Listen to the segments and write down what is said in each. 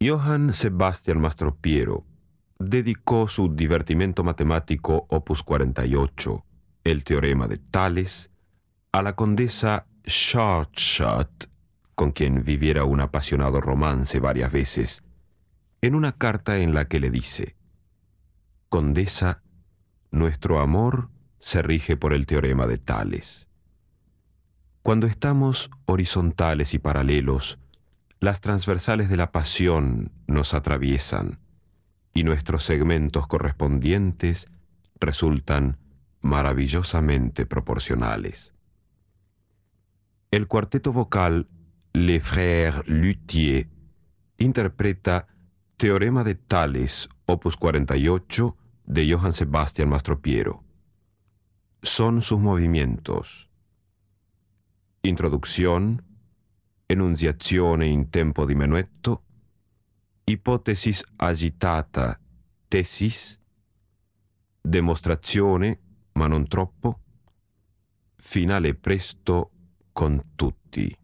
Johann Sebastian Mastropiero dedicó su divertimento matemático opus 48, el teorema de Tales, a la condesa Schwarzschild, con quien viviera un apasionado romance varias veces, en una carta en la que le dice: «Condesa, nuestro amor se rige por el teorema de Tales. Cuando estamos horizontales y paralelos, las transversales de la pasión nos atraviesan y nuestros segmentos correspondientes resultan maravillosamente proporcionales». El cuarteto vocal Les Frères Luthier interpreta Teorema de Tales, opus 48, de Johann Sebastian Mastropiero. Son sus movimientos: introducción, enunciazione in tempo di menuetto, ipotesis agitata, tesis, dimostrazione, ma non troppo, finale presto con tutti.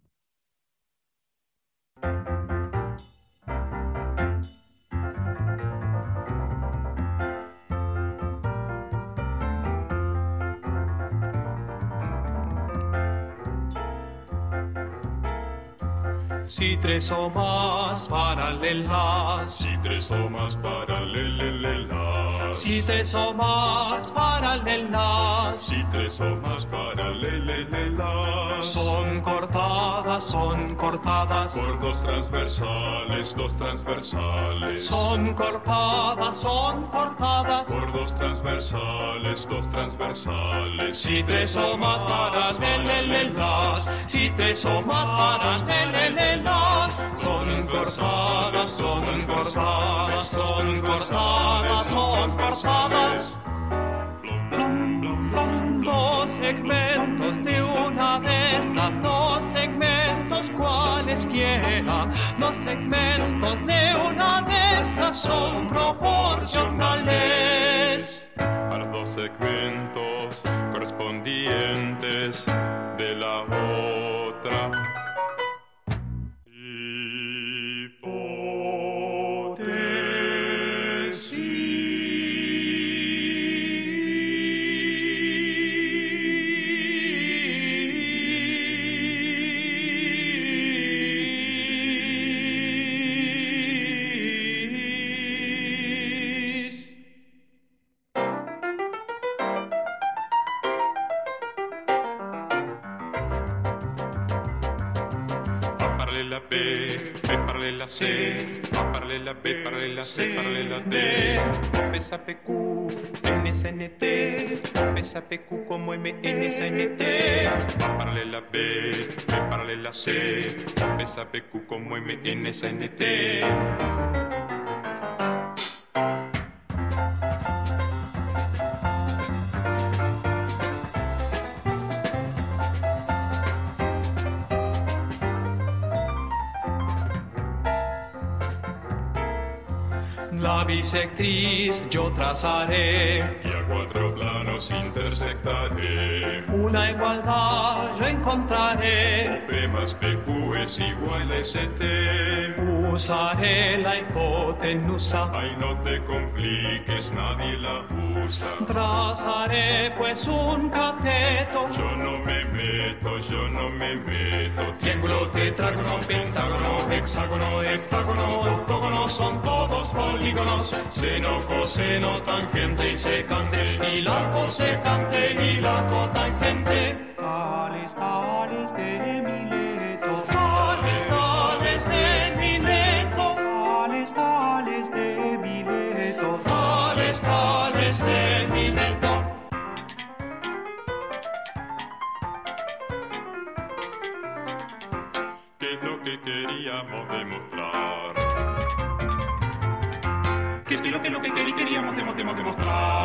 Si tres o más paralelas, si tres o más paralelas, si tres o más paralelas, si tres o más paralelas, son cortadas por dos transversales, son cortadas por dos transversales, si tres o más paralelas, si tres o más paralelas, son cortadas, dos segmentos de una de estas, dos segmentos cualesquiera, dos segmentos de una de estas son proporcionales a los dos segmentos correspondientes de la otra. Paralela B, B paralela C, A paralela B, paralela C, paralela D. Pesa PQ, NSNT, pesa PQ como MNSNT. A paralela B, B paralela C, pesa PQ como MNSNT. La bisectriz yo trazaré y a cuatro planos intersectaré. Una igualdad yo encontraré. P más PQ es igual a ST. Usaré la hipotenusa. Ay, no te compliques, nadie la usa. Trazaré pues un cateto. Yo no me meto. Triángulo, tetrágono, pentágono, hexágono, heptágono, octógono, son todos polígonos. Seno, coseno, tangente y secante, y la cosecante y la cotangente. Tales de Mileto, tales de Mileto, tales de Mileto, tales de Mileto. ¿Qué es lo que queríamos demostrar? ¿Qué es lo que queríamos demostrar?